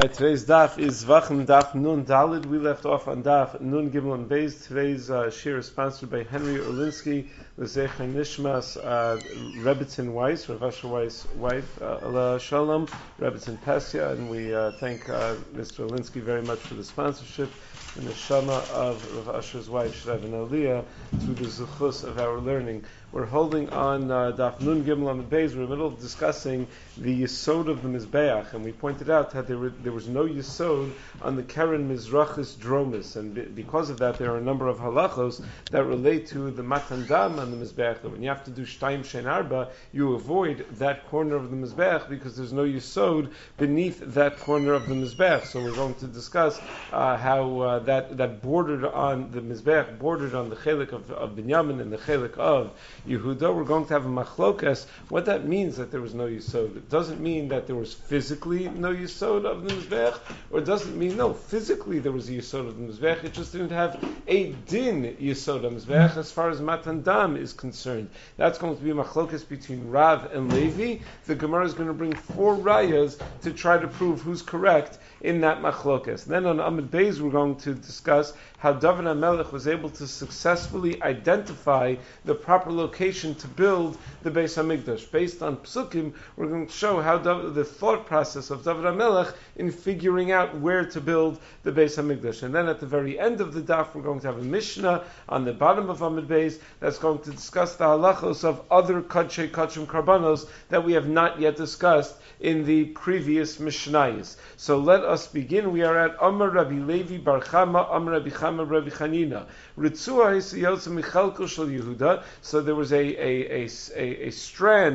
Right, today's daf is Vachem Daf Nun Dalid. We left off on Daf Nun Gimel and Beis. Today's shir is sponsored by Henry Orlinsky, the Zecher Nishmas Rebbitzin Weiss, Rav Asher Weiss' wife, Allah Shalom, Rebbitzin Pesya, and we thank Mr. Orlinsky very much for the sponsorship. And the Shama of Rav Asher's wife should have an aliyah through the zuchus of our learning. We're holding on Daf Nun Gimel on the Beis. We're in the middle of discussing the Yisod of the Mizbeach, and we pointed out that there was no Yisod on the Keren Mizrachis Dromis, and because of that, there are a number of halachos that relate to the Matan Dam on the Mizbeach. That when you have to do Shtayim Shein Arba, you avoid that corner of the Mizbeach because there's no Yisod beneath that corner of the Mizbeach. So we're going to discuss how that bordered on the Mizbeach, bordered on the chelik of Binyamin and the chelik of Yehuda. We're going to have a machlokas. What that means that there was no Yisod. It doesn't mean that there was physically no Yisod of the Mizbeach, or it doesn't mean, no, physically there was a Yisod of the Mizbeach, it just didn't have a din Yisod of the Mizbeach as far as Matan Dam is concerned. That's going to be a machlokas between Rav and Levi. The Gemara is going to bring 4 rayas to try to prove who's correct in that machlokas. Then on Amud Beis we're going to discuss how David HaMelech was able to successfully identify the proper location to build the Beis HaMikdash. Based on Psukim, we're going to show how the thought process of David HaMelech in figuring out where to build the Beis HaMikdash. And then at the very end of the daf, we're going to have a Mishnah on the bottom of Amud Beis that's going to discuss the halachos of other Kadshei Kachim Karbanos that we have not yet discussed in the previous Mishnayos. So let us begin. We are at Amar Rabbi Levi Bar Chama, Amar Rabbi Chama Rabbi Chanina. Ritzua Hisayotza Michalko Shel Yehuda. So there was a strand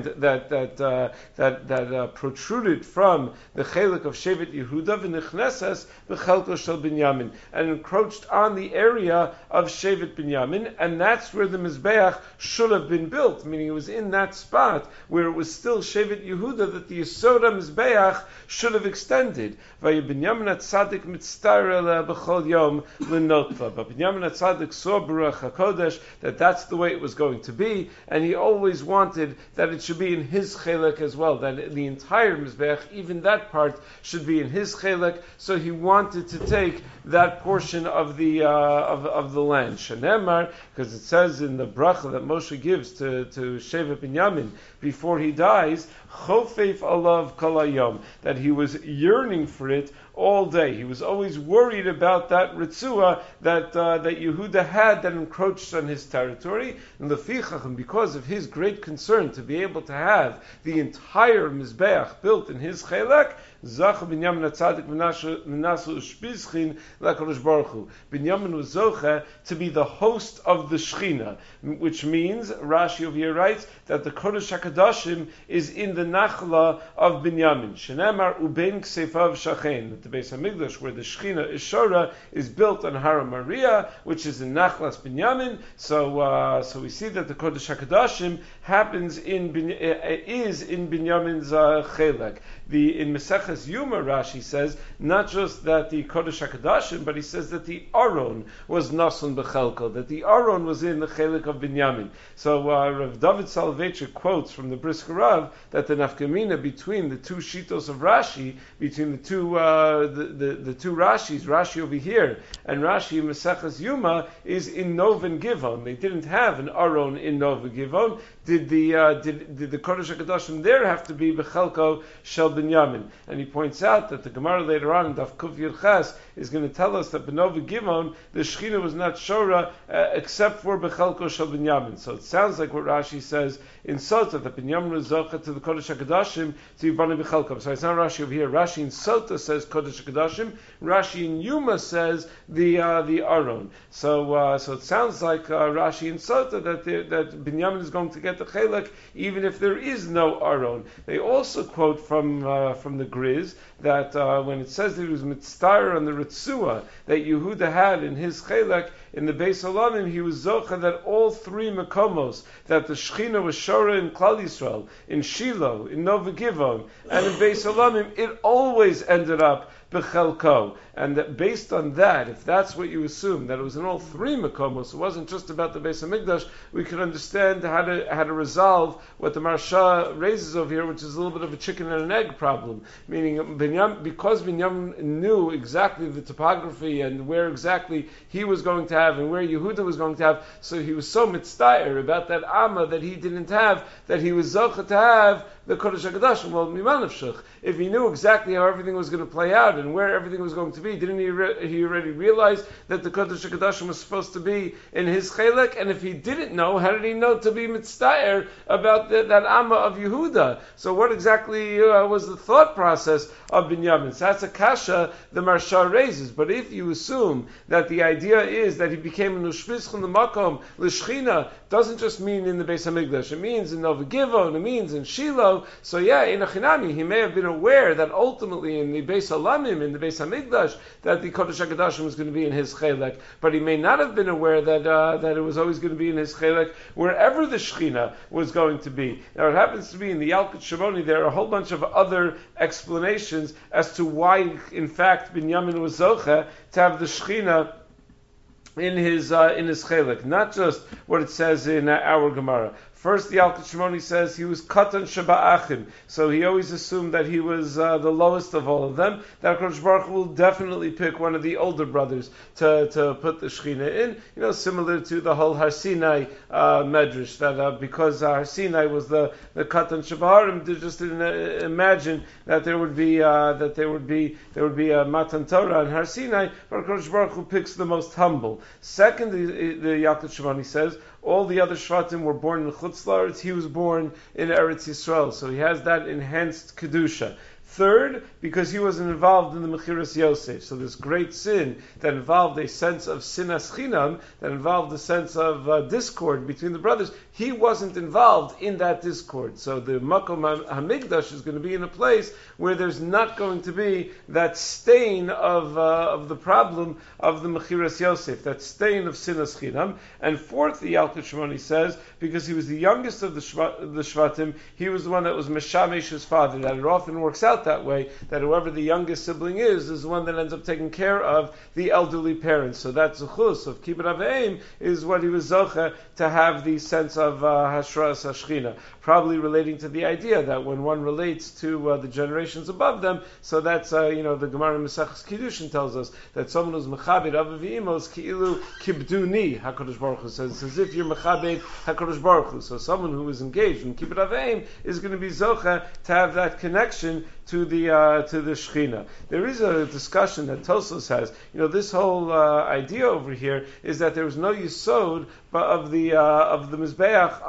that protruded from the chelik of Shevet Yehuda v'nichnesas b'chalko Shel Binyamin, and encroached on the area of Shevet Binyamin, and that's where the Mizbeach should have been built, meaning it was in that spot where it was still Shevet Yehuda that the Yisod Mizbeach should have extended. Vaya Binyamin HaTzadik mitzta'er b'chol yom l'notva. But Binyamin HaTzadik saw Baruch HaKodesh that that's the way it was going to be, and he always wanted that it should be in his chelek as well, that the entire Mizbeach, even that part, should be in his chelek, so he wanted to take that portion of the land. Shenemar, because it says in the bracha that Moshe gives to Shevet Binyamin before he dies, Chofeif alav kol hayom, that he was yearning for it all day. He was always worried about that ritzua that Yehuda had that encroached on his territory. And lefichach, and because of his great concern to be able to have the entire Mizbeach built in his chelek, Zach Binyamin HaTzadik Menasu Ushpizchin LaKadosh Baruch Hu. Binyamin was zoche to be the host of the Shechina, which means, Rashi over here writes, that the Kodesh HaKadoshim is in the Nachla of Binyamin. Shenemar Ubein Kseifav Shachen, that the Beis HaMikdash, where the Shechina Ishora is built on Hara Maria, which is in Nachlas Binyamin. So we see that the Kodesh HaKadoshim is in Binyamin's Chelek. In Maseches Yuma, Rashi says not just that the Kodesh HaKadoshim, but he says that the Aron was Nason Bechelko, that the Aron was in the Chelik of Binyamin. So Rav David Soloveitchik quotes from the Brisker Rav that the nafkamina between the two shitos of Rashi, between the two Rashis, Rashi over here and Rashi in Maseches Yuma, is in Nov and Givon. They didn't have an Aron in Nov and Givon. Did the Kodesh HaKadoshim there have to be Bechelko Shel Binyamin? And he points out that the Gemara later on in Daf Kuf Yud Ches is going to tell us that Benova Givon, the Shechina was not Shora except for Bechelko Shel Binyamin. So it sounds like what Rashi says in Sota, that Binyamin was Zocha to the Kodesh HaKadoshim to Yibana Bechelko. So it's not Rashi over here. Rashi in Sota says Kodesh HaKadoshim. Rashi in Yuma says the Aron. So it sounds like Rashi in Sota that Binyamin is going to get the Chelek even if there is no Aron. They also quote from the Griz that when it says that he was mitzvah on the Ritzua that Yehuda had in his Chelek, in the Beis Halamim, he was zocha that all three makomos, that the Shechina was shora in Klal Yisrael, in Shiloh, in Nova Givon, and in Beis Halamim, it always ended up Bechelko. And that based on that, if that's what you assume, that it was in all three makomos, it wasn't just about the Beis Hamikdash, we can understand how to resolve what the Marsha raises over here, which is a little bit of a chicken and an egg problem. Meaning, because Binyamin knew exactly the topography and where exactly he was going to have and where Yehuda was going to have, so he was so mitzdayer about that Amma that he didn't have, that he was zocha to have the Kodesh HaKadoshim. Well, Mimanavshach, if he knew exactly how everything was going to play out and where everything was going to be, didn't he already realize that the Kodesh HaKadoshim was supposed to be in his Chelek? And if he didn't know, how did he know to be mitzdayer about that Amma of Yehuda? So what exactly was the thought process of Binyamin? So that's a kasha the Marsha raises. But if you assume that the idea is that he became a Nushvischon the Makom, L'Shchina, doesn't just mean in the Beis HaMikdash, it means in Nova Givon, it means in Shiloh. So yeah, in Achinami, he may have been aware that ultimately in the Beis Halamim, in the Beis HaMikdash, that the Kodesh HaKadoshim was going to be in his Chelek, but he may not have been aware that it was always going to be in his Chelek wherever the Shechina was going to be. Now it happens to be in the Yalkut Shimoni, there are a whole bunch of other explanations as to why, in fact, Binyamin was Zocha to have the Shechina in his Chelek, not just what it says in our Gemara. First, the Yalkut Shimoni says he was Katan Shaba'achim, so he always assumed that he was the lowest of all of them. That HaKadosh Baruch Hu will definitely pick one of the older brothers to put the Shechina in, similar to the whole Har Sinai medrash, that because Har Sinai was the Katan Shaba'arim, they just didn't imagine that there would be a Matan Torah in Har Sinai, but HaKadosh Baruch Hu picks the most humble. Second, the Yalkut Shimoni says, all the other Shvatim were born in Chutz La'aretz, he was born in Eretz Yisrael, so he has that enhanced Kedusha. Third, because he wasn't involved in the Mechiras Yosef. So this great sin that involved a sense of sinas chinam, that involved a sense of discord between the brothers, he wasn't involved in that discord. So the Makom HaMikdash is going to be in a place where there's not going to be that stain of the problem of the Mechiras Yosef, that stain of sinas chinam. And fourth, the Yalkut Shimoni says, because he was the youngest of the Shvatim, he was the one that was Meshamesh, his father, that it often works out that way, that whoever the youngest sibling is the one that ends up taking care of the elderly parents. So that Zuchus of Kibbut Aveim is what he was Zocha to have the sense of Hashras Hashchina, probably relating to the idea that when one relates to the generations above them, so that's, the Gemara Mesachas Kiddushin tells us that someone who's Mechabed Avav V'Imos Ki'ilu Kibduni, HaKadosh Baruch Hu says, it's as if you're Mechabed HaKadosh Baruch Hu. So someone who is engaged in Kibbut Aveim is going to be Zocha to have that connection to the Shechina. There is a discussion that Tosfos has. This whole idea over here is that there was no yesod of the mizbeach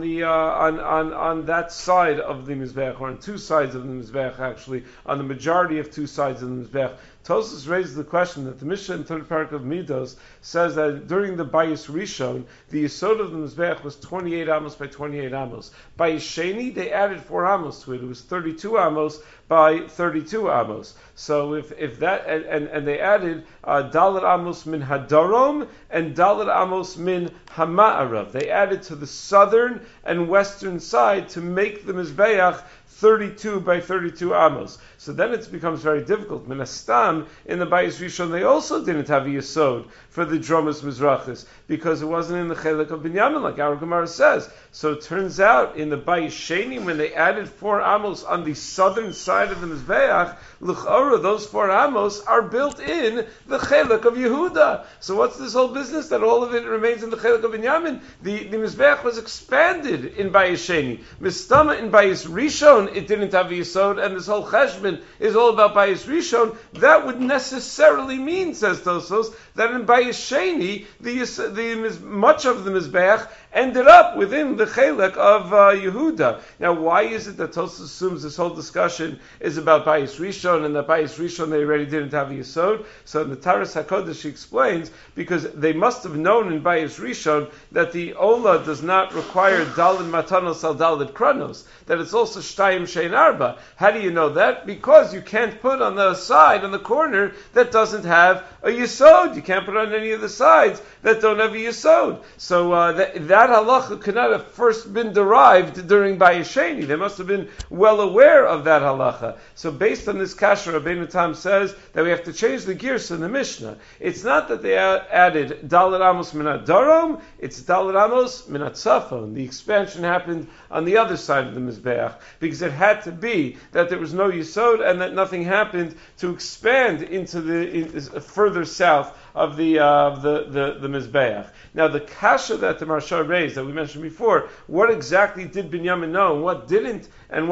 on that side of the mizbeach, or on two sides of the mizbeach actually, on the majority of two sides of the mizbeach. Tosfos raises the question that the Mishnah in third parak of Midos says that during the Bayis Rishon, the yesod of the mizbeach was 28 amos by 28 amos. Bayis Sheni, they added 4 amos to it. It was 32 amos by 32 amos. So if that, and they added Dalet amos min hadarom and Dalet amos min hama'arav. They added to the southern and western side to make the mizbeach 32 by 32 amos. So then it becomes very difficult. Minastam, in the Bayis Rishon, they also didn't have a yesod for the Dromas Mizrachis, because it wasn't in the Chelek of Binyamin, like our Gemara says. So it turns out, in the Bayis Sheni, when they added 4 amos on the southern side of the Mizbeach, L'chora, those 4 amos are built in the Chelek of Yehuda. So what's this whole business that all of it remains in the Chelek of Binyamin? The Mizbeach was expanded in Bayis Sheni. Mistama in Bayis Rishon, it didn't have a yesod, and this whole cheshbon is all about Bayis Rishon. That would necessarily mean, says Tosfos, that in Bayis Sheni, much of the Mizbeach ended up within the Chelek of Yehuda. Now, why is it that Tosfos assumes this whole discussion is about Bayis Rishon, and that Bayis Rishon they already didn't have a Yesod? So in the Taras HaKodesh she explains, because they must have known in Bayis Rishon that the Ola does not require Dalid Matanos al Dalid Kranos, that it's also Shtayim Shein Arba. How do you know that? Because you can't put on the side, on the corner, that doesn't have a Yesod. You can't put on any of the sides that don't have a Yesod. So that halacha could not have first been derived during Bayis Sheni. They must have been well aware of that halacha. So based on this kasha, Rabbeinu Tam says that we have to change the gears in the Mishnah. It's not that they added Dalet Amos Minat Darom, it's Dalet Amos Minat Tzafon. The expansion happened on the other side of the Mizbeach, because it had to be that there was no Yesod and that nothing happened to expand into the further south of the Mizbeach. Now the kasha that the Maharsha raised, that we mentioned before, what exactly did Binyamin know and what didn't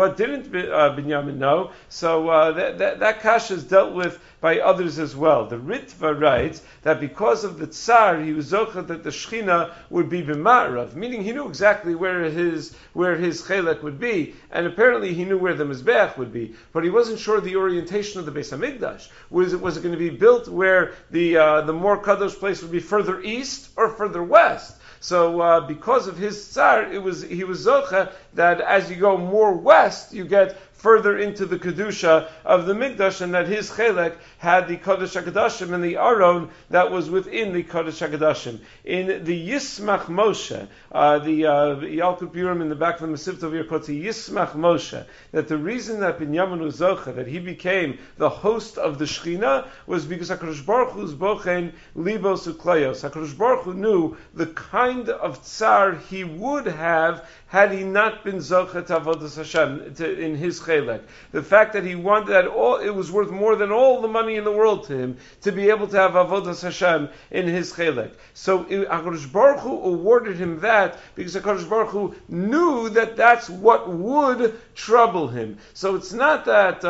Binyamin know? So that kasha is dealt with by others as well. The Ritva writes that because of the Tsar, he was zochah that the Shechina would be b'ma'arav, meaning he knew exactly where his chelek would be, and apparently he knew where the Mizbeach would be, but he wasn't sure the orientation of the Beis Hamikdash. Was it going to be built where the more kadosh place would be further east or further west? So because of his tsar, he was zocha that as you go more west, you get further into the kedusha of the Mikdash, and that his chelek had the Kodesh HaKadoshim and the Aron that was within the Kodesh HaKadoshim. In the Yismach Moshe, the Yalkut Purim in the back of the Masivta of Yerkotzi, Yismach Moshe, that the reason that Binyamin was zocha, that he became the host of the Shechina, was because HaKadosh Baruch Hu's bochen libos uklayos. HaKadosh Baruch Hu knew the kind of tsar he would have had he not been zocha to avodas Hashem in his chelek. The fact that he wanted that it was worth more than all the money in the world to him to be able to have avodas Hashem in his chelek. So HaKadosh Baruch Hu awarded him that because HaKadosh Baruch Hu knew that that's what would trouble him. So it's not that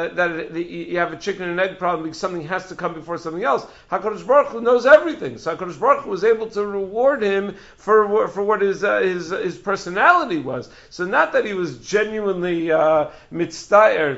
you have a chicken and egg problem because something has to come before something else. HaKadosh Baruch Hu knows everything. So HaKadosh Baruch Hu was able to reward him for what his personality was. So not that he was genuinely mitztayer,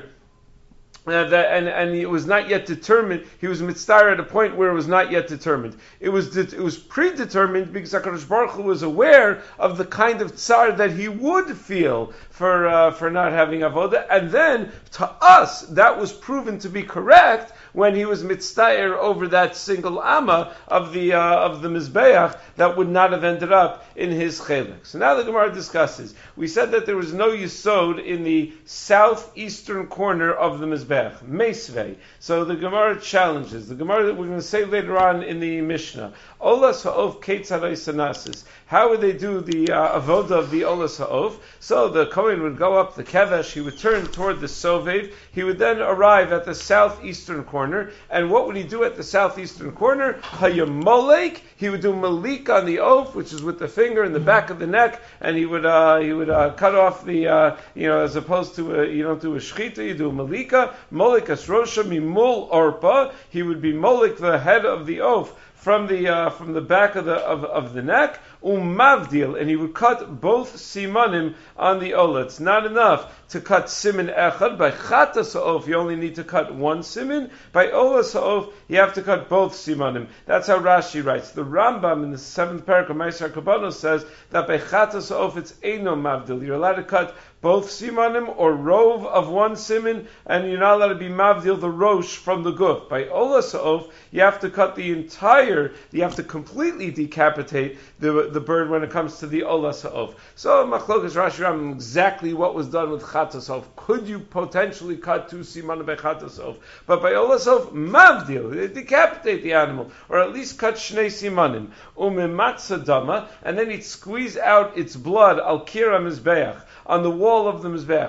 and it was not yet determined. He was mitztayer at a point where it was not yet determined. It was predetermined because HaKadosh Baruch Hu was aware of the kind of tsar that he would feel for not having avoda, and then to us that was proven to be correct when he was mitztayer over that single amma of the mizbeach that would not have ended up in his chelek. So now the Gemara discusses. We said that there was no yesod in the southeastern corner of the mizbeach, meisvei. So the Gemara challenges. The Gemara that we're going to say later on in the Mishnah. Olas ha'of ketzadai sanasis. How would they do the avoda of the olas ha'of? So the Kohen would go up the kevesh, he would turn toward the sovev, he would then arrive at the southeastern corner, and what would he do at the southeastern corner? Hayamolek, he would do malik on the oaf, which is with the finger in the back of the neck, and he would cut off the as opposed to you don't do a shchita, you do a malika, molik asrosha mimul orpa, he would be molik the head of the oaf from the back of the neck, umavdil, and he would cut both simanim on the ola. It's not enough to cut siman echad. By chatas ha'of, you only need to cut one siman. By olas ha'of, you have to cut both simanim. That's how Rashi writes. The Rambam in the 7th parak of Ma'aser Kabbalah says that by chatas ha'of, it's eino mavdil. You're allowed to cut both simanim or rove of one siman, and you're not allowed to be mavdil the rosh from the guf. By olas ha'of, you have to cut the entire, you have to completely decapitate the bird when it comes to the olas ha'of. So Machlokas Rashi Rambam, exactly what was done with chatas ha'of. Could you potentially cut two simanim by chatas ha'of? But by olas ha'of, mavdil, decapitate the animal, or at least cut shnei simanim. Umematza dama, and then he'd squeeze out its blood al kira mizbeach, on the wall all of the Mizbeach.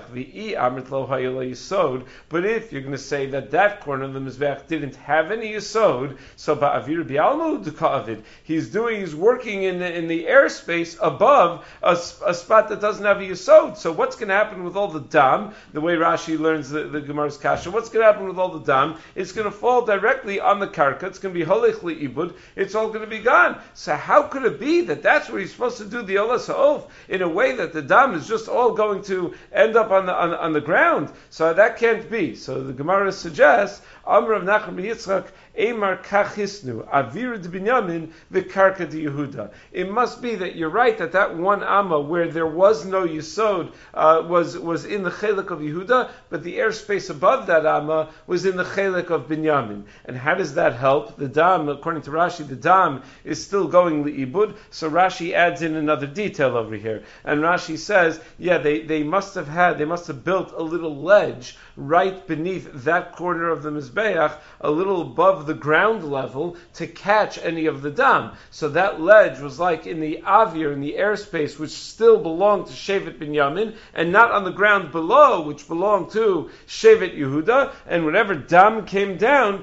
But if you're going to say that corner of the Mizbeach didn't have any Yisod, so Ba'avir Bi'almu Duka'avid, he's working in the airspace above a spot that doesn't have a Yisod. So what's going to happen with all the dam, the way Rashi learns the Gemara's Kasha, what's going to happen with all the dam? It's going to fall directly on the karka, it's going to be Holech Li'ibud, it's all going to be gone. So how could it be that that's where he's supposed to do the Olah Sa'of, in a way that the dam is just all going to end up on the ground? So that can't be. So the Gemara suggests, Amr of Nachman Yitzchak, Eimar Kachisnu, Avir de Binyamin, the Karka de Yehuda. It must be that you're right that one Amma where there was no Yisod was in the Chelik of Yehuda, but the airspace above that Amma was in the Chelik of Binyamin. And how does that help? The Dam, according to Rashi, the Dam is still going Li'ibud, so Rashi adds in another detail over here. And Rashi says, they must have built a little ledge right beneath that corner of the Mizbeach, a little above the ground level, to catch any of the dam. So that ledge was like in the avir, in the airspace, which still belonged to Shevet Binyamin, and not on the ground below, which belonged to Shevet Yehuda, and whatever dam came down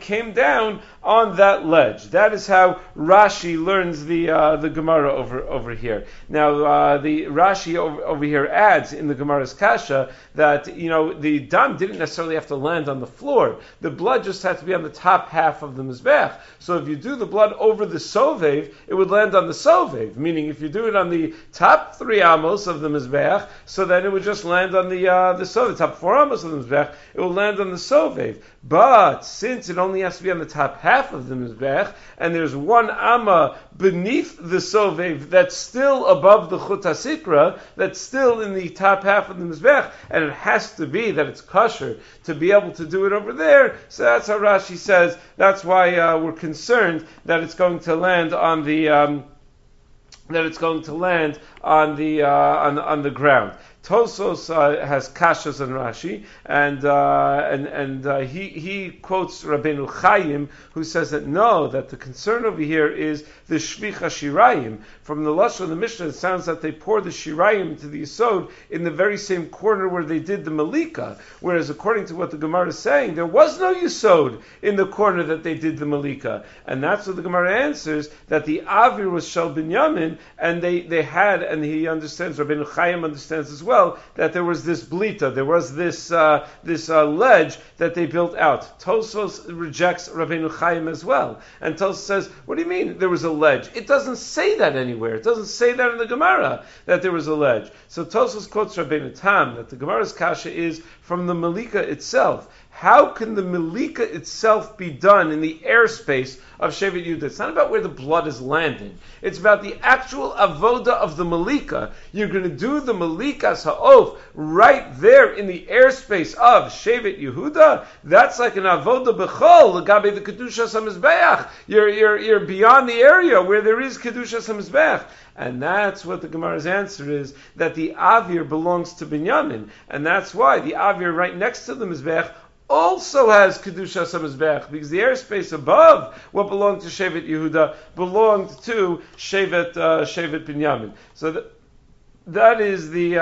on that ledge. That is how Rashi learns the Gemara over here. Now, the Rashi over here adds in the Gemara's Kasha that, the dam didn't necessarily have to land on the floor. The blood just had to be on the top half of the Mizbech. So if you do the blood over the Sovev, it would land on the Sovev. Meaning, if you do it on the top 3 amos of the Mizbech, so then it would just land on the Sovev. Top 4 amos of the Mizbech, it will land on the Sovev. But since it only has to be on the top half of the Mizbech, and there's one amma beneath the Sovev that's still above the Chut HaSikra, that's still in the top half of the Mizbech, and it has to be that it's kosher to be able to do it over there, so that's how Rashi says, that's why we're concerned that it's going to land on the on the ground. Tosos has kashas on Rashi, and he quotes Rabbeinu Chaim, who says that the concern over here is the shvich shirayim. From the lashon of the Mishnah, it sounds that they pour the shirayim into the yisod in the very same corner where they did the malika. Whereas according to what the Gemara is saying, there was no yisod in the corner that they did the malika, and that's what the Gemara answers, that the avir was shel binyamin, and they had, and he understands, Rabbeinu Chaim understands as well, that there was this blita, there was this ledge that they built out. Tosos rejects Rabbeinu Chaim as well, and Tosos says, what do you mean there was a ledge? It doesn't say that anywhere. It doesn't say that in the Gemara that there was a ledge. So Tosos quotes Rabbeinu Tam that the Gemara's kasha is from the malika itself. How can the malika itself be done in the airspace of Shevet Yehuda? It's not about where the blood is landing. It's about the actual avoda of the malika. You're going to do the malikas ha'of right there in the airspace of Shevet Yehuda. That's like an avoda b'chol l'gabe the kedushas hamizbeach. You're beyond the area where there is kedushas hamizbeach. And that's what the Gemara's answer is, that the avir belongs to Binyamin. And that's why the avir right next to the Mizbech also has Kedushas HaMizbech, because the airspace above what belonged to Shevet Yehuda belonged to Shevet Binyamin. So that is the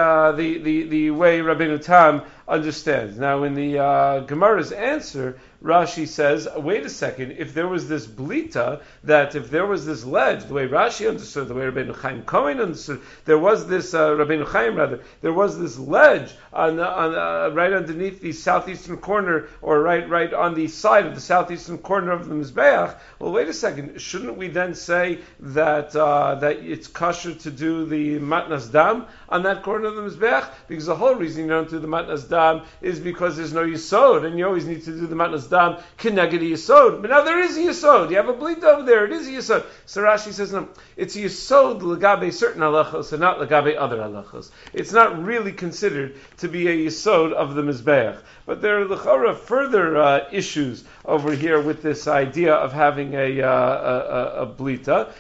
way Rabbeinu Tam understands. Now, in the Gemara's answer, Rashi says, wait a second, if there was this blita, that if there was this ledge, the way Rashi understood, the way Rabbeinu Chaim Cohen understood, there was this, Rabbeinu Chaim rather, there was this ledge on right underneath the southeastern corner, or right on the side of the southeastern corner of the Mizbeach. Well, wait a second, shouldn't we then say that it's kosher to do the matnas dam on that corner of the Mizbeach? Because the whole reason you don't do the matnas dam is because there's no yisod, and you always need to do the matnas dam kineged yisod. But now there is a yisod. You have a bleed over there. It is a yisod. So Rashi says, no, it's a yisod legabe certain halachos and not legabe other halachos. It's not really considered to be a yisod of the Mizbeach. But there are l'chora further issues over here with this idea of having a blita,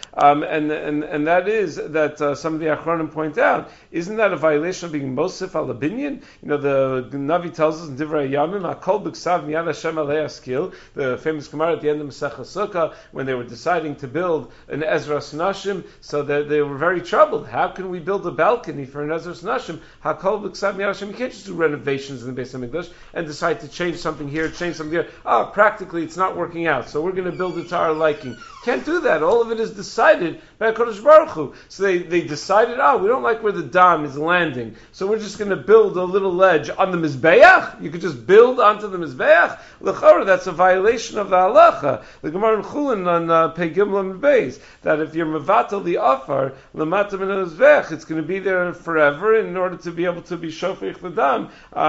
and that is that some of the Achronim point out, isn't that a violation of being mosif al binyan? The the Navi tells us in Divrei Yamim, Hakol b'ksav miyad Hashem alei askil, the famous Gemara at the end of Masechah Sukkah, when they were deciding to build an Ezras Nashim, so that they were very troubled. How can we build a balcony for an Ezras Nashim? Hakol b'ksav miyad Hashem. You can't just do renovations in the Beis HaMikdash and decide to change something here, change something there. Practically it's not working out, so we're going to build it to our liking. Can't do that. All of it is decided by HaKadosh Baruch Hu. So they decided, we don't like where the dam is landing, so we're just going to build a little ledge on the Mizbeach. You could just build onto the Mizbeach. L'chora, that's a violation of the halacha. The Gemara in Chulin on Pei Gimel Beis, that if you're mevatel the afar l'mata min Mizbeach, it's going to be there forever in order to be able to be shofech the dam.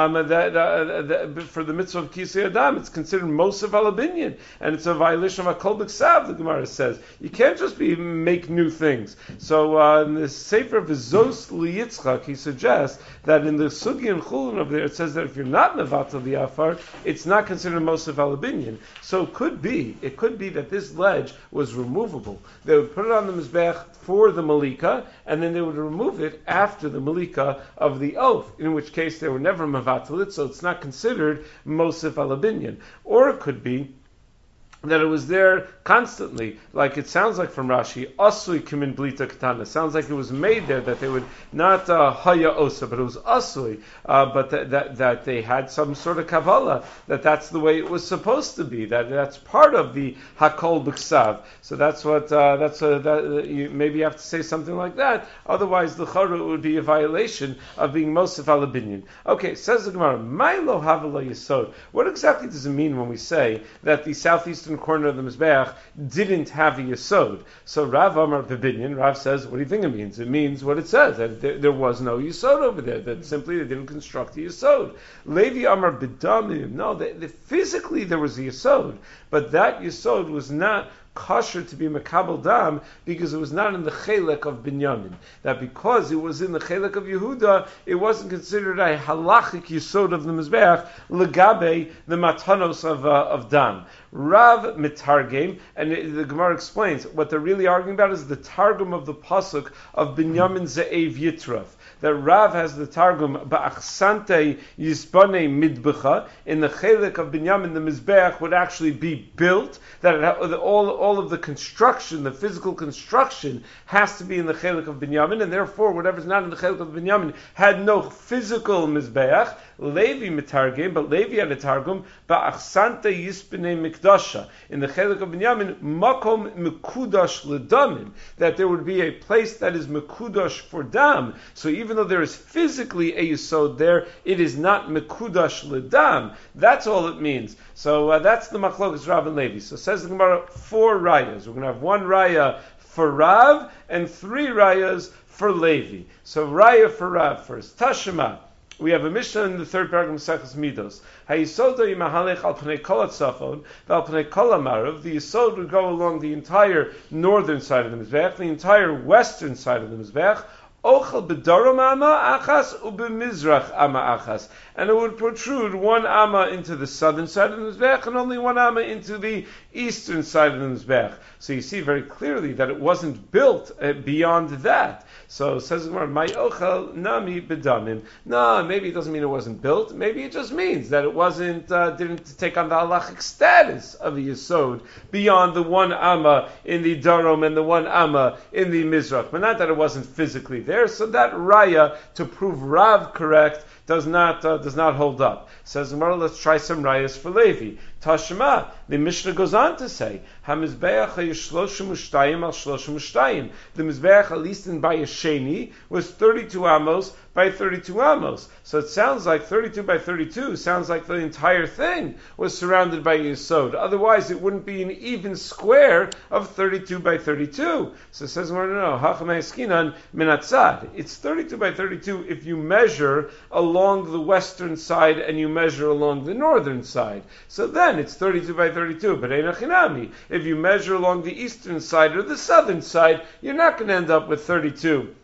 For the mitzvah of Kisei Adam, it's considered Mosef Alabinyan, and it's a violation of Hakol B'Ksav, the Gemara says. You can't just make new things. So in the Sefer of Zos Liyitzchak, he suggests that in the Sugi and Chulin over there, it says that if you're not mevatel the afar, it's not considered Mosef Alabinyan. So it could be that this ledge was removable. They would put it on the Mizbech for the Malika, and then they would remove it after the Malika of the oath, in which case they were never mevatel it, so it's not considered Mosef Alabinyan. Or it could be that it was there constantly, like it sounds like from Rashi, asui kimin blita katana. Sounds like it was made there, that they would not haya osa, but it was asui, but that they had some sort of kavala, that's the way it was supposed to be, that's part of the hakol b'ksav. So that's what you maybe have to say something like that. Otherwise, the chara would be a violation of being mosef alabinyan. Okay, says the Gemara, my lo havala yisod. What exactly does it mean when we say that the southeastern corner of the Mizbeach didn't have a Yesod? So Rav Amar B'Binyan, Rav says, what do you think it means? It means what it says, that there was no Yesod over there, that simply they didn't construct a Yesod. Levi Amar B'Damim, no, physically there was a Yesod, but that Yesod was not kosher to be Makabel Dam because it was not in the Chelek of Binyamin. That because it was in the Chelek of Yehuda, it wasn't considered a halachic Yesod of the Mizbeach, legabe the matanos of Dam. Rav mitargem, and the Gemara explains, what they're really arguing about is the targum of the pasuk of Binyamin Ze'ev Yitraf. That Rav has the targum ba'achsante yisbane midbecha, in the Chelek of Binyamin the Mizbeach would actually be built, that all of the construction, the physical construction, has to be in the Chelek of Binyamin, and therefore whatever's not in the Chelek of Binyamin had no physical Mizbeach. Levi mitargem, but Levi had a targum ba'achsante yisbane mikdasha, in the Chelek of Binyamin makom mekudash ledamim, that there would be a place that is mekudash for dam. So even though there is physically a yesod there, it is not mekudash ledam. That's all it means. So that's the machlokas Rav and Levi. So says the Gemara, 4 rayas. We're going to have 1 raya for Rav and 3 rayas for Levi. So raya for Rav first. Tashema. We have a Mishnah in the 3rd paragraph of Maseches Midos. Hayisodo yimahalech al pnei kol hatzafon v'al pnei kol hamarav. The yisod would go along the entire northern side of the Mizbeach, the entire western side of the Mizbeach. Ochel b'darom ama achas u'b'mizrach ama achas, and it would protrude 1 amma into the southern side of the Mizbeach and only 1 amma into the eastern side of the Mizbeach. So you see very clearly that it wasn't built beyond that. So says the Gemara, "My ochel nami b'damim." No, maybe it doesn't mean it wasn't built. Maybe it just means that it didn't take on the halachic status of a yesod beyond the 1 amma in the darom and the 1 amma in the mizrach, but not that it wasn't physically there. So that raya to prove Rav correct does not hold up. Says the Gemara, let's try some rayas for Levi. Tashma, the Mishnah goes on to say, HaMizbeach HaYishloshim Ushtayim Al Shloshim Ushtayim. The Mizbeach, at least in Bayesheni, was 32 amos by 32 amos. So it sounds like 32 by 32, sounds like the entire thing was surrounded by Yesod. Otherwise, it wouldn't be an even square of 32 by 32. So it says, no, Hachamei Eskinan Minatzad. It's 32 by 32 if you measure along the western side and you measure along the northern side. So then it's 32 by 32, but Einachinami. If you measure along the eastern side or the southern side, you're not going to end up with 32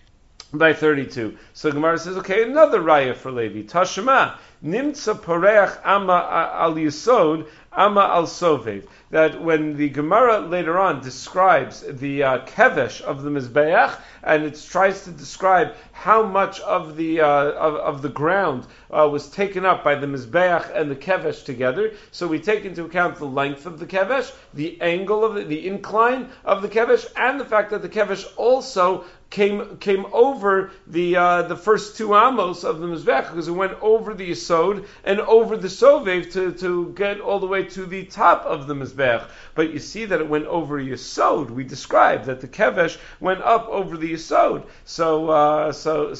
by 32. So Gemara says, okay, another raya for Levi. Tashma, nimtza poreach amma al yisod Ama al Sovev. That when the Gemara later on describes the kevesh of the Mizbeach, and it tries to describe how much of the ground was taken up by the Mizbeach and the kevesh together, so we take into account the length of the kevesh, the angle of the incline of the kevesh, and the fact that the kevesh also came over the first two amos of the Mizbeach, because it went over the Yesod and over the Sovev to get all the way to the top of the Mizbeach. But you see that it went over Yesod. We described that the Kevesh went up over the Yesod. So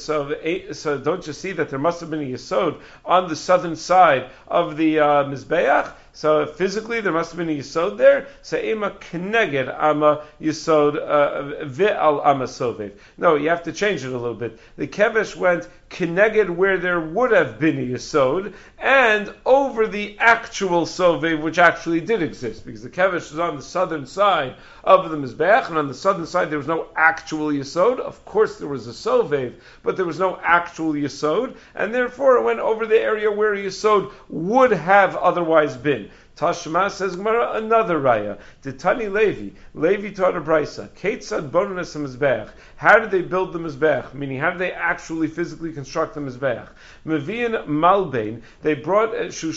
don't you see that there must have been a Yesod on the southern side of the Mizbeach? So physically, there must have been a Yesod there. So Ema Kneged Ama Yesod Ve'al Ama Sovev. No, you have to change it a little bit. The Kevesh went Kneged where there would have been a Yesod, and over the actual Sovev, which actually did exist, because the Kevesh is on the southern side of the Mizbeach, and on the southern side there was no actual Yesod. Of course there was a Sovev, but there was no actual Yesod, and therefore it went over the area where a Yesod would have otherwise been. Tashma, says Gemara, another raya. Titani Levi taught a brisa. Ketzad bonunas Mizbeach. How did they build the Mizbeach? Meaning, how did they actually physically construct the Mizbeach? Mevian Malbein, they brought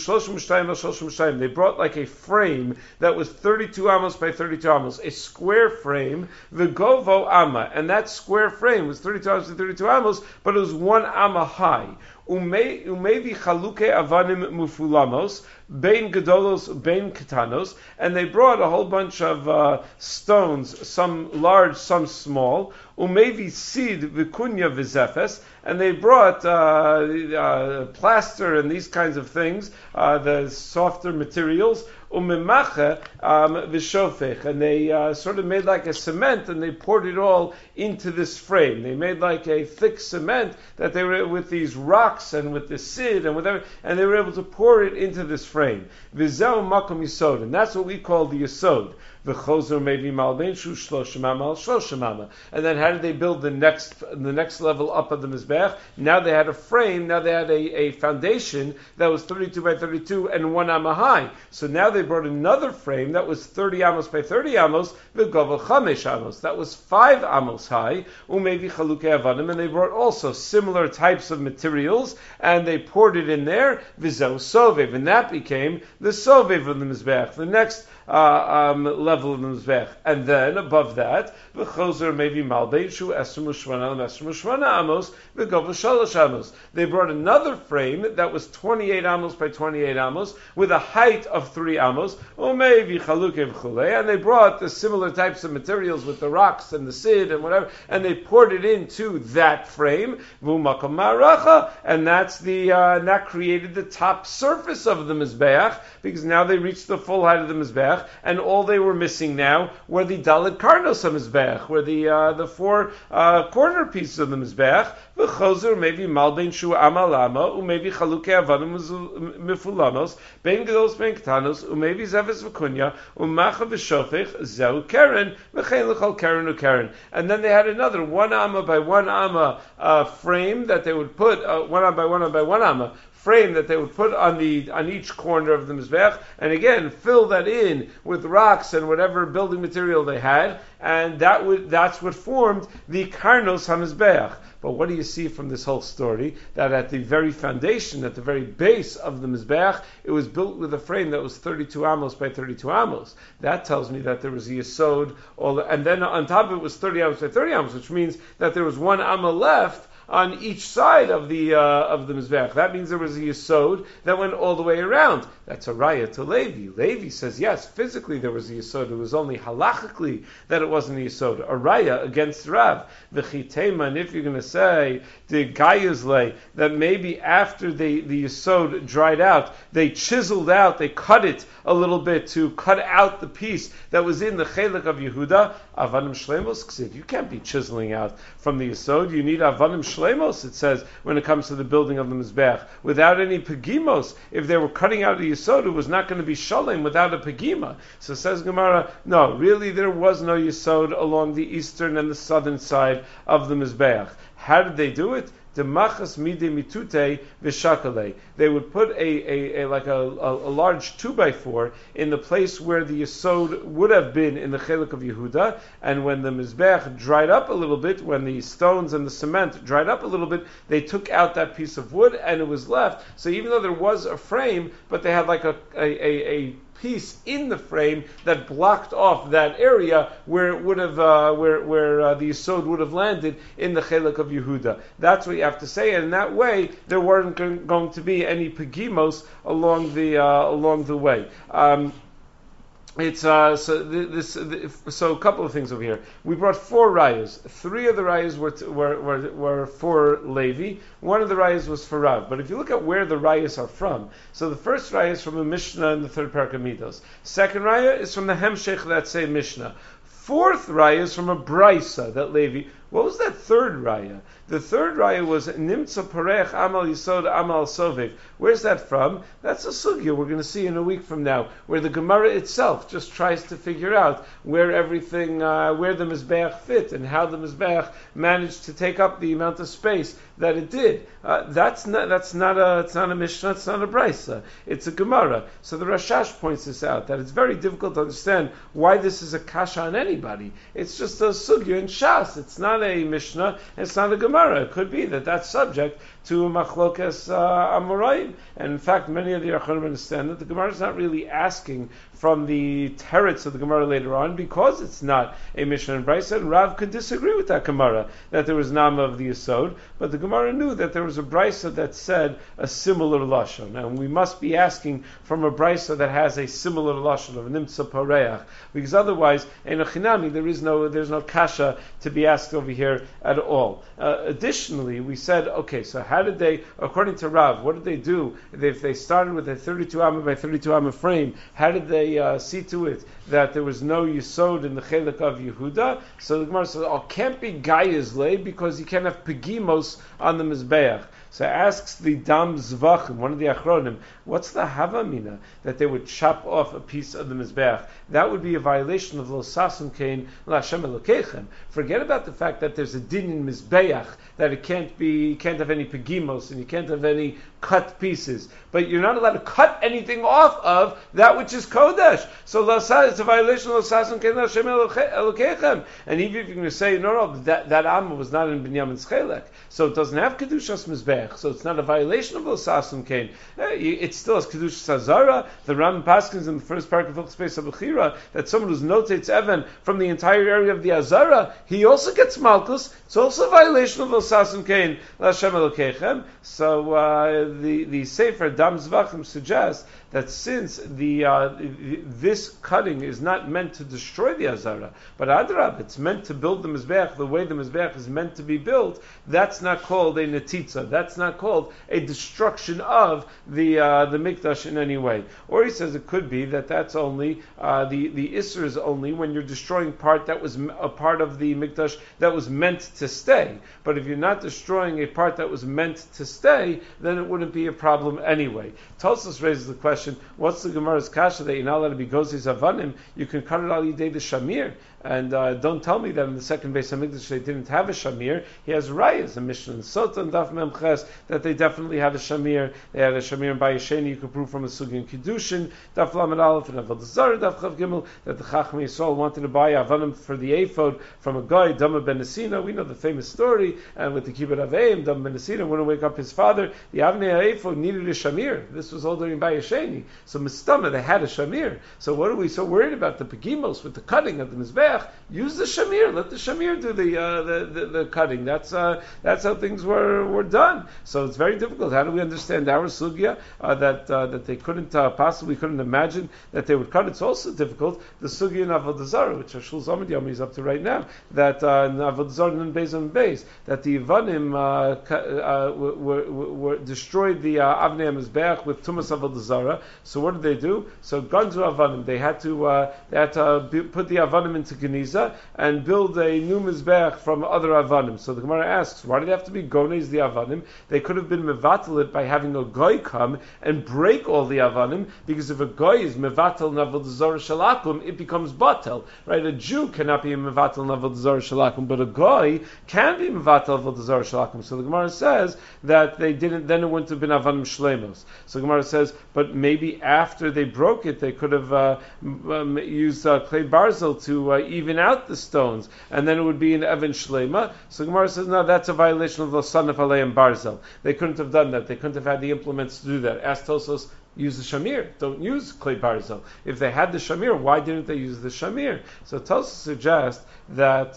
they brought like a frame that was 32 amos by 32 amos, a square frame, Vigovo Amma, and that square frame was 32 amos by 32 amos, but it was 1 amma high. Umevi chaluke avanim mufulamos, bein gedolos, bein katanos, and they brought a whole bunch of stones, some large, some small. Umevi sid vikunya vizefes, and they brought plaster and these kinds of things, the softer materials. Umemache v'shofech, and they sort of made like a cement, and they poured it all into this frame. They made like a thick cement that they were with these rocks and with the sid and whatever, and they were able to pour it into this frame. V'zeu makom yisod, and that's what we call the yisod. V'chozer maybe malbein shu shloshim amma al shloshim amma. And then how did they build the next level up of the Mizbeach? Now they had a frame. Now they had a foundation that was 32 by 32 and 1 amma high. So now they brought another frame that was 30 amos by 30 amos, v'govel chamesh amos. That was 5 amos high. Umevi chaluke avanim, and they brought also similar types of materials, and they poured it in there. V'zeu sovev, and that became the sovev of the Mizbeach, the next level of the Mizbeach. And then above that, v'chozer maybe malbein shu esrim u'shvana amos v'govel shalosh amos. They brought another frame that was 28 amos by 28 amos with a height of 3 amos, or maybe chaluke v'chulei, and they brought the similar types of materials with the rocks and the sid and whatever, and they poured it into that frame, v'umakom ma'aracha, and that's that created the top surface of the Mizbeach, because now they reached the full height of the Mizbeach, and all they were missing now were the Daled Karnos of Mizbeach, were the 4 corner pieces of the Mizbeach. V'chozer maybe malbein shu amalama, umaybe chaluke avanim mifulamos, bein gedolos bein ktanos, umaybe zeves v'kunya, umacha v'shofech zeu keren, v'chein l'chol keren u'keren. And then they had another 1 amma by 1 amma frame that they would put 1 amma by 1 amma by 1 amma frame that they would put on each corner of the Mizbeach, and again fill that in with rocks and whatever building material they had, and that's what formed the Karnos HaMizbeach. But what do you see from this whole story? That at the very foundation, at the very base of the Mizbeach, it was built with a frame that was 32 amos by 32 amos. That tells me that there was a yesod, and then on top of it was 30 amos by 30 amos, which means that there was 1 amma left on each side of the Mizbeach. That means there was a Yesod that went all the way around. That's a raya to Levi. Levi says, yes, physically there was a Yesod. It was only halachically that it wasn't a Yesod. A raya against Rav. V'chitema, and if you're going to say, the Gayazle, that maybe after the Yesod dried out, they chiseled out, they cut it a little bit to cut out the piece that was in the Chelik of Yehuda, Avanim Shlemos Ksiv. You can't be chiseling out from the Yesod. You need Avanim Shlemos, it says, when it comes to the building of the Mizbeach. Without any Pegimos, if they were cutting out the Yesod, it was not going to be Shalem without a Pegima. So says Gemara, no, really there was no Yesod along the eastern and the southern side of the Mizbeach. How did they do it? demachas mide mitute v'shakale. They would put a large 2x4 in the place where the yesod would have been in the chelik of Yehuda, and when the mizbech dried up a little bit, when the stones and the cement dried up a little bit, they took out that piece of wood and it was left. So even though there was a frame, but they had like a piece in the frame that blocked off that area where it would have where the yesod would have landed in the chelik of Yehuda. That's what you have to say, and in that way there weren't going to be any pegimos along the way. So a couple of things over here. We brought 4 rayas. 3 of the rayas were for Levi. 1 of the rayas was for Rav. But if you look at where the rayas are from, so the first raya is from a Mishnah in the 3rd parak of Midos. Second raya is from the Hemshech that say Mishnah. 4th raya is from a Brisa that Levi. What was that 3rd raya? The 3rd raya was Nimtza Parech Amal Yisod Amal Sovev. Where's that from? That's a sugya we're going to see in a week from now, where the Gemara itself just tries to figure out where everything, where the Mizbeach fit and how the Mizbeach managed to take up the amount of space that it did. It's not a Mishnah, it's not a Brisa, it's a Gemara. So the Rashash points this out, that it's very difficult to understand why this is a kasha on anybody. It's just a sugya in Shas. It's not a Mishnah, it's not a Gemara. It could be that that's subject to machlokas amoraim. And in fact, many of the Acharonim understand that the Gemara is not really asking from the teretz of the Gemara later on, because it's not a Mishnah and Brisa, and Rav could disagree with that Gemara, that there was Nama of the Yesod, but the Gemara knew that there was a Brisa that said a similar Lashon, and we must be asking from a Brisa that has a similar Lashon of Nimtza Pareach, because otherwise, in a Chinami, there's no kasha to be asked over here at all. Additionally, we said, okay, so how did they, according to Rav, what did they do? If they started with a 32 amma by 32 amma frame, how did they see to it that there was no yesod in the chelik of Yehuda? So the Gemara says, can't be gayas lay, because you can't have pegimos on the mizbeach. So asks the Dam Zvachim, one of the Achronim, what's the Havamina that they would chop off a piece of the Mizbeach? That would be a violation of Lo Sasum Kain L'Hashem Elokechem. Forget about the fact that there's a din in Mizbeach, that you can't have any pegimos, and you can't have any cut pieces. But you're not allowed to cut anything off of that which is Kodesh. So it's a violation of Lo Sasum Kain L'Hashem Elokechem. And even if you're going to say, no, that Amma was not in Binyamin's Chelek, so it doesn't have Kedushas Mizbeach. So it's not a violation of L'Sasum Kain. It still has Kedushas Hazara. The Ram Paskins in the first part of Hilchos Beis HaBechira, that someone who notates Evan from the entire area of the Hazara, he also gets Malkus. It's also a violation of L'Sasum Kain L'Hashem Elokechem. So the Sefer Dam Zvachim suggests that since this cutting is not meant to destroy the Hazara, but Adrab, it's meant to build the Mizbeach the way the Mizbeach is meant to be built, that's not called a netitza. That's not called a destruction of the Mikdash in any way. Or he says it could be that that's only, the Isser is only when you're destroying part that was a part of the Mikdash that was meant to stay. But if you're not destroying a part that was meant to stay, then it wouldn't be a problem anyway. Tosfos raises the question, what's the Gemara's kasha that you're not allowed to be gozis avanim? You can cut it al yidei the shamir. And don't tell me that in the second Beis HaMikdash they didn't have a shamir. He has rayas, a Mishnah in Sota and Daf Mem Ches, that they definitely had a shamir. They had a shamir in Bayesheni, you could prove from a Sugi in Kiddushin, Daf Lamed Aleph and Avodah Zarah, Daf Chav Gimel, that the Chacham Yisrael wanted to buy avanim for the ephod from a guy, Dama ben Nesina. We know the famous story, and with the Kibbut Aveim, Dama ben Nesina wouldn't wake up his father. The Avnei ephod needed a shamir. This was all during Bayesheni. So Mistama, they had a shamir. So what are we so worried about the Pegimos with the cutting of the Mizbeach? Use the shamir. Let the shamir do the cutting. That's how things were done. So it's very difficult. How do we understand our sugya that they possibly couldn't imagine that they would cut? It's also difficult the sugya in Avodah Zarah, which Shul Zomid Yomi is up to right now. That in Avodah Zarah and Beis and Beis, that the Ivanim were destroyed the Avnei Mizbeach with Tumas Avodah Zarah, Yeshua. So what did they do? So Ganzu Avanim, they had to put the Avanim into Geniza and build a new Mizbeach from other Avanim. So the Gemara asks, why did it have to be Gonez the Avanim? They could have been Mevatel it by having a Goy come and break all the Avanim, because if a Goy is Mevatel Navod Zor Shalakum, it becomes Batel. Right? A Jew cannot be Mevatel Navod Zor Shalakum, but a Goy can be Mevatel Navod Zor Shalakum. So the Gemara says that they didn't, then it wouldn't have been Avanim Shlemos. So the Gemara says, but maybe after they broke it, they could have used clay barzel to even out the stones, and then it would be an Evan Shlema. So the Gemara says, no, that's a violation of the son of Aleim Barzel. They couldn't have done that. They couldn't have had the implements to do that. Ask Tosos, use the shamir. Don't use clay barzel. If they had the shamir, why didn't they use the shamir? So Tosos suggests that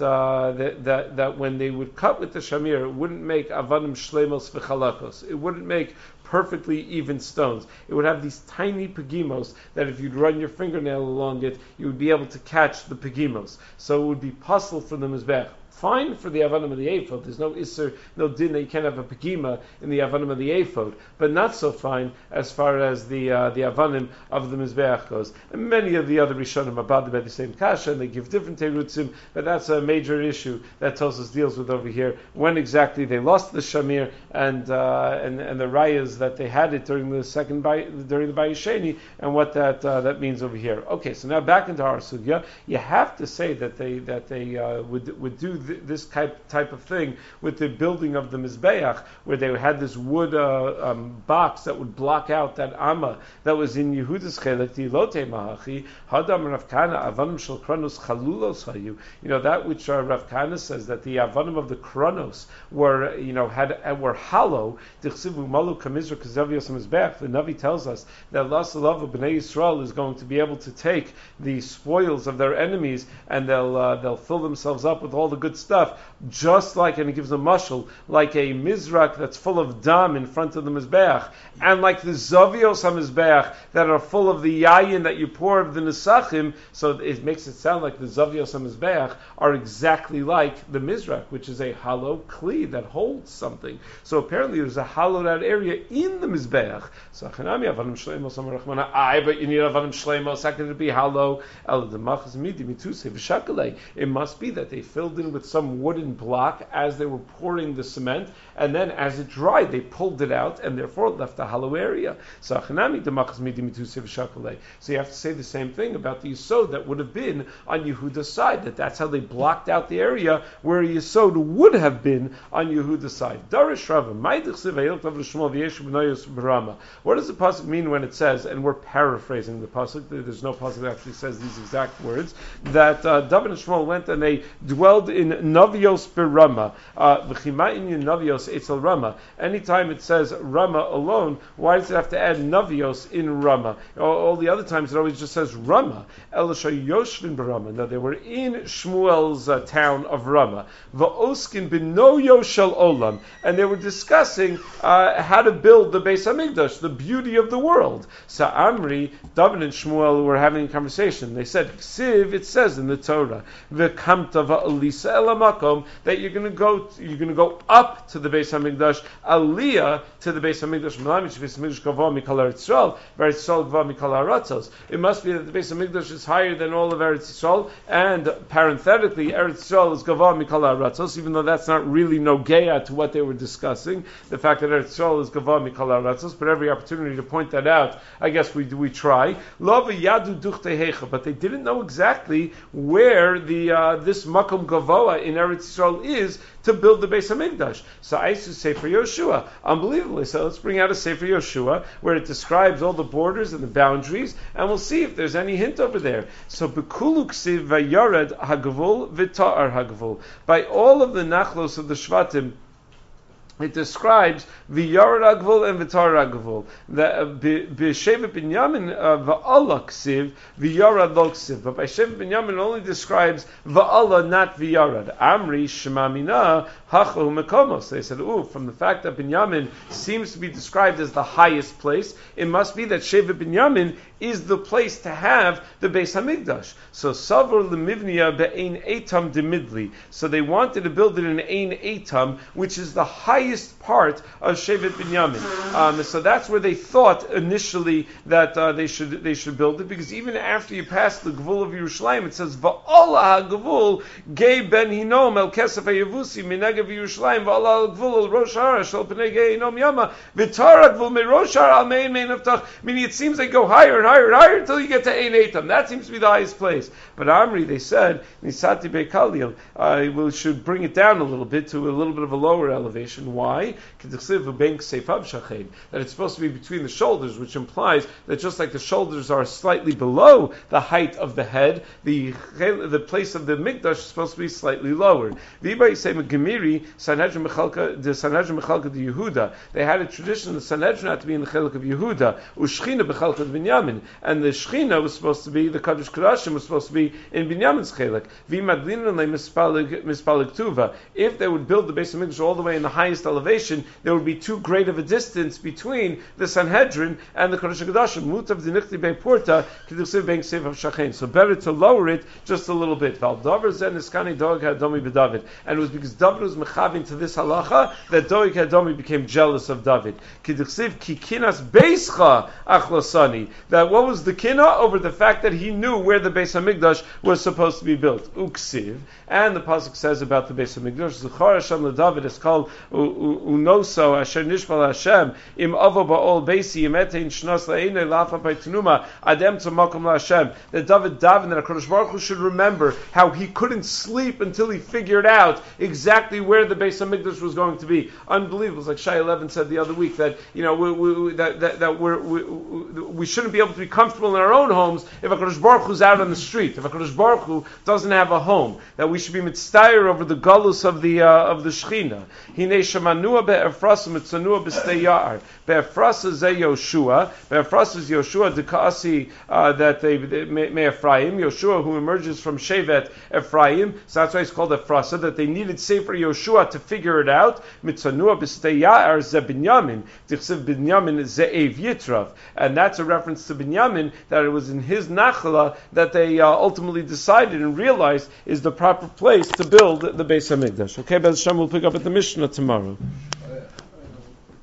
that when they would cut with the shamir, it wouldn't make avanim shlemos v'chalakos. It wouldn't make perfectly even stones. It would have these tiny pegimos that if you'd run your fingernail along it, you would be able to catch the pegimos. So it would be puzzle for the mizbech. Fine for the avanim of the ephod. There's no isser, no din that you can't have a pegima in the avanim of the ephod, but not so fine as far as the avanim of the mizbeach goes. And many of the other rishonim about the same kasha, and they give different terutzim, but that's a major issue that Tosas deals with over here. When exactly they lost the shamir and the rayas that they had it during the Bayisheni, and what that means over here. Okay, so now back into our sugya. You have to say that they would do this type of thing with the building of the Mizbeach, where they had this wood box that would block out that Amma that was in Yehuda's Chelek, the Ilote Mahachi, Hadam Rav Kana, Avanim Shel Kronos Chalulos Hayu. That which Rav Kana says that the Avanim of the Kronos were hollow. Dichsivu Malu Kamizra Kazavios Mizbeach. The Navi tells us that Allah Salav Bnei Yisrael is going to be able to take the spoils of their enemies, and they'll fill themselves up with all the good stuff, just like, and he gives a mashal, like a mizrak that's full of dam in front of the mizbeach, and like the zavios ha-mizbeach that are full of the yayin that you pour of the nesachim. So it makes it sound like the zavios ha-mizbeach are exactly like the mizrak, which is a hollow kli that holds something. So apparently there's a hollowed out area in the mizbeach. So chanami avanim shleimos amar Rachmana, but you need avanim shleimos. How can it be hollow? It must be that they filled in with some wooden block as they were pouring the cement, and then as it dried, they pulled it out, and therefore it left a hollow area. So you have to say the same thing about the Yisod that would have been on Yehuda's side, that's how they blocked out the area where a Yisod would have been on Yehuda's side. Darish Rava, what does the pasuk mean when it says, and we're paraphrasing the pasuk, there's no pasuk that actually says these exact words, that David and Shmuel went and they dwelled in Navios Berama. V'chima'in Navios Eitzel Rama. Anytime it says Rama alone, why does it have to add Navios in Rama? All the other times it always just says Rama. Elisha Yoshvin Berama. Now they were in Shmuel's town of Rama. Va'oskin b'noyo shel olam. And they were discussing how to build the Beis Hamikdash, the beauty of the world. So Amri, David and Shmuel were having a conversation. They said, Ksiv, it says in the Torah, V'kamta va'alisa elamakom, that you're going to go up to the Beis Hamikdash, aliyah to the Beis Hamikdash. It must be that the Beis Hamikdash is higher than all of Eretz Yisrael, and parenthetically, Eretz Yisrael is gava mikol haratzos, even though that's not really nogeya to what they were discussing, the fact that Eretz Yisrael is gava mikol haratzos, but every opportunity to point that out, I guess we try. But they didn't know exactly where this makom gavoa in Eretz Yisrael is to build the Beis Hamikdash. So I used to say for Yoshua, unbelievably. So let's bring out a Sefer Yoshua where it describes all the borders and the boundaries, and we'll see if there's any hint over there. So Bekulu Ksiv Vayared Hagavul V'Ta'ar Hagavul. By all of the nachlos of the Shvatim, it describes V'Yarad Agvul and V'Tar Agvul. B'Shevet Binyamin V'Allah Ksiv, V'Yarad Lo Ksiv. But by Shevet Binyamin it only describes V'Allah, not V'Yarad. Amri Shema Mina Hachahu Mekomos. They said, from the fact that Binyamin seems to be described as the highest place, it must be that Shevet Binyamin is the place to have the Beis Hamikdash. So Savur Lemivnia be'ein Eitam demidli. So they wanted to build it in Ein Eitam, which is the highest part of Shevet Binyamin. So that's where they thought initially that they should build it, because even after you pass the Gvul of Yerushalayim, it says Va'olah HaGvul Gei Ben Hinom El Kesef HaYevusi Minegev Yerushalayim Va'olah HaGvul El Rosh Hara Shel Pnei Gei Hinom Yama V'Tara HaGvul Me Rosh Hara Al Mein Mein Avtach. Meaning it seems they go higher and higher and higher until you get to Ein Eitam. That seems to be the highest place. But Amri, they said, Nisati Bekalil, we should bring it down a little bit to a little bit of a lower elevation. Why? That it's supposed to be between the shoulders, which implies that just like the shoulders are slightly below the height of the head, the place of the mikdash is supposed to be slightly lower. The Sanhedrin Mechalka de Yehuda. They had a tradition the Sanhedrin had to be in the Chelik of Yehuda, Ushchina Bechalka de Binyamin, and the Shchina was supposed to be, the Kadosh Kodashim was supposed to be in Binyamin's Chelik. If they would build the Beis Hamikdash all the way in the highest elevation, there would be too great of a distance between the Sanhedrin and the Kodesh HaKodashim. Mutav dinichti bei porta k'dusiv ben ksef of shachen. So better to lower it just a little bit. Val davar zen iskani doeg hadomi b'David. And it was because David was mechavin to this halacha that doeg hadomi became jealous of David. K'dusiv ki kinas beischa achlosani. That what was the kina over the fact that he knew where the Beis Hamikdash was supposed to be built. Uksiv. And the pasuk says about the Beis Hamikdash, Zechar Hashem LeDavid is called Unoso Asher Nishbal Hashem Im Avo Ba'ol Beisi Im Etein Shnos La'inei Lafa B'Tenuma Adem Tzamakom LaHashem. That David davened that HaKadosh Baruch Hu should remember how he couldn't sleep until he figured out exactly where the Beis Hamikdash was going to be. Unbelievable. It's like Shai Levin said the other week that we shouldn't be able to be comfortable in our own homes if HaKadosh Baruch Hu's out on the street. If HaKadosh Baruch Hu doesn't have a home, that we should be mitztayer over the galus of the Shechina. Hinei shemanua be'efrasa mitzanua b'stei ya'ar. Be'efrasa ze Yoshua. Be'efrasa is Yoshua dekasi that they may Ephraim. Yoshua who emerges from Shevet Ephraim. So that's why it's called Efrasa. That they needed Sefer Yoshua to figure it out. Mitzanua b'stei ya'ar ze Binyamin. Dichsev Binyamin ze'ev Yitrav. And that's a reference to Binyamin, that it was in his nachala that they ultimately decided and realized is the proper place to build the Beis Hamikdash. Okay, Bez Hashem, we'll pick up at the Mishnah tomorrow.